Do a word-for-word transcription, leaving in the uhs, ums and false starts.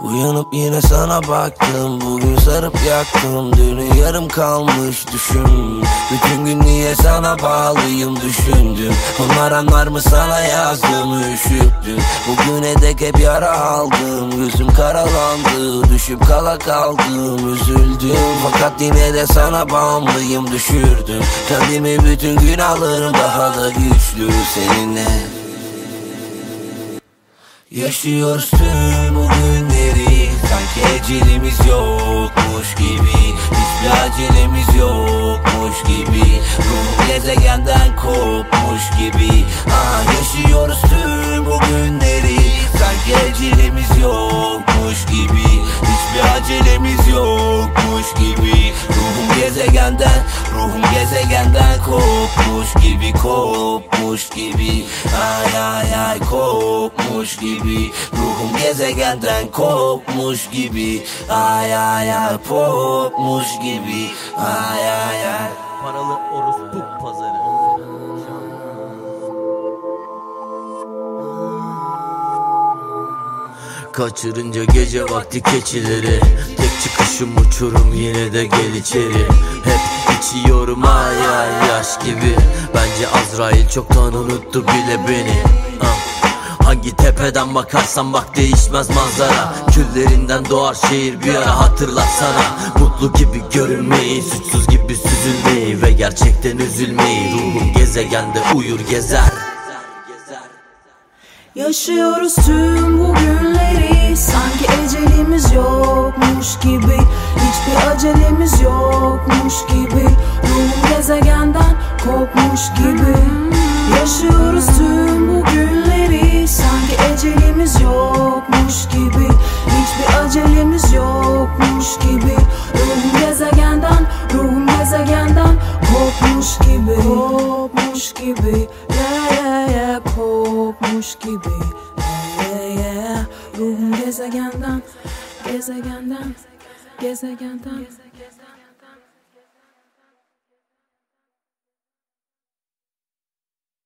Uyanıp yine sana baktım, bugün sarıp yaktım. Dünü yarım kalmış düşün. Bütün gün niye sana bağlıyım düşündüm. Onlar anlar mı sana yazdığımı üşüttüm. Bugüne dek hep yara aldım, gözüm karalandı, düşüp kala kaldım, üzüldüm. Fakat yine de sana bağımlıyım, düşürdüm kendimi, bütün günahlarım daha da güçlü seninle. Yaşıyoruz tüm bu günleri, sanki ecelimiz yokmuş gibi. Hiçbir acelemiz yokmuş gibi. Ruhum gezegenden kopmuş gibi. Ah, yaşıyoruz tüm bu günleri, sanki ecelimiz yokmuş gibi. Hiçbir acelemiz yokmuş gibi. Ruhum gezegenden, ruhum gezegenden kopmuş gibi, kopmuş gibi. Ay ay ay, kopmuş gibi. Ruhum gezegenden kopmuş gibi. Ay ay ay, kopmuş gibi. Ay ay ay. Paralı orospu pazarı. Kaçırınca gece vakti keçileri, tek çıkışım uçurum, yine de gel içeri. Hep içiyorum ay ay yaş gibi. Bence Azrail çoktan unuttu bile beni. ah. Hangi tepeden bakarsan bak değişmez manzara. Küllerinden doğar şehir bir ara, hatırlatsana. Mutlu gibi görünmeyi, suçsuz gibi süzülmeyi ve gerçekten üzülmeyi. Ruhum gezegende uyur gezer. Yaşıyoruz tüm bu günleri, sanki ecelimiz yokmuş gibi. Hiçbir acelemiz yokmuş gibi. Ruhum gezegenden kopmuş gibi. Yaşıyoruz tüm bu günleri, sanki ecelimiz yokmuş gibi. Hiçbir acelemiz yokmuş gibi. Ruhum gezegenden, ruhum gezegenden kopmuş gibi. Kopmuş gibi, yeah yeah yeah, kopmuş gibi, yeah yeah yeah. Ruhum gezegenden, gezegenden, gezegenden.